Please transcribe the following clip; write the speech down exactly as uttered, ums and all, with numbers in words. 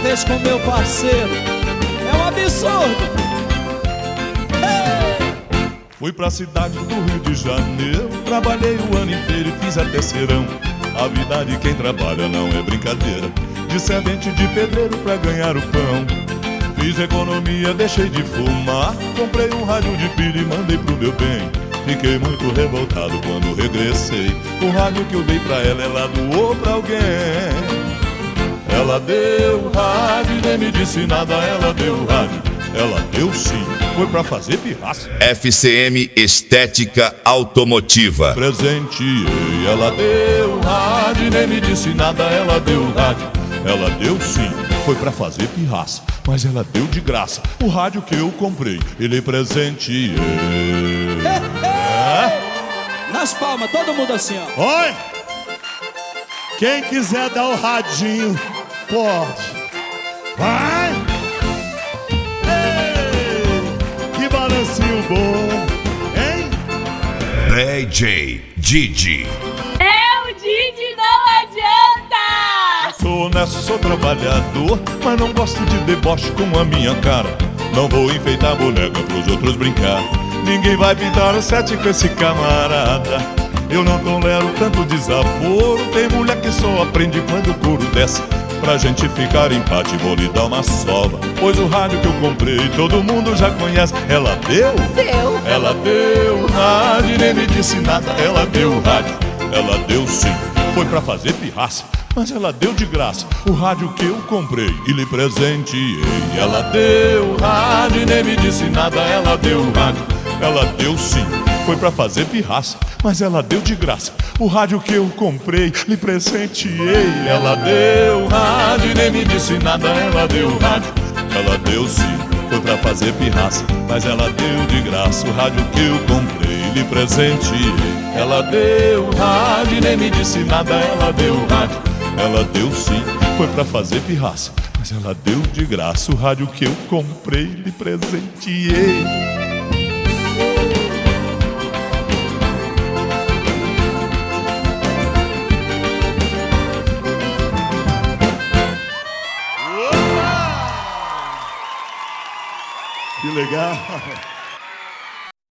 vez com meu parceiro. É um absurdo. Hey! Fui pra cidade do Rio de Janeiro, trabalhei o ano inteiro e fiz até serão. A vida de quem trabalha não é brincadeira, de servente de pedreiro pra ganhar o pão. Fiz economia, deixei de fumar, comprei um rádio de pilha e mandei pro meu bem. Fiquei muito revoltado quando regressei, o rádio que eu dei pra ela, ela doou pra alguém. Ela deu o rádio e nem me disse nada, ela deu o rádio, ela deu sim, foi pra fazer pirraça. F C M Estética Automotiva. Presenteei, ela deu o rádio e nem me disse nada, ela deu o rádio, ela deu sim, foi pra fazer pirraça, mas ela deu de graça o rádio que eu comprei e lhe presenteei. Nas palmas, todo mundo assim, ó. Oi! Quem quiser dar o radinho, pode. Vai! Ei, que balancinho bom, hein? D J Didi. É o Didi, não adianta! Sou honesto, sou trabalhador, mas não gosto de deboche com a minha cara. Não vou enfeitar boneca pros outros brincar. Ninguém vai pintar o sete com esse camarada. Eu não tolero tanto desaforo. Tem mulher que só aprende quando o couro desce. Pra gente ficar em empate vou lhe dar uma sova, pois o rádio que eu comprei todo mundo já conhece. Ela deu? Deu. Ela deu o rádio e nem me disse nada. Ela deu o rádio, ela deu sim, foi pra fazer pirraça, mas ela deu de graça o rádio que eu comprei e lhe presenteei. Ela deu o rádio e nem me disse nada. Ela deu o rádio, ela deu sim, foi pra fazer pirraça, mas ela deu de graça o rádio que eu comprei, lhe presenteei. Ela deu o rádio e nem me disse nada. Ela deu o rádio, ela deu sim, foi pra fazer pirraça, mas ela deu de graça o rádio que eu comprei, lhe presenteei. Ela deu o rádio e nem me disse nada. Ela deu o rádio, ela deu sim, foi pra fazer pirraça, mas ela deu de graça o rádio que eu comprei, lhe presenteei. Que legal!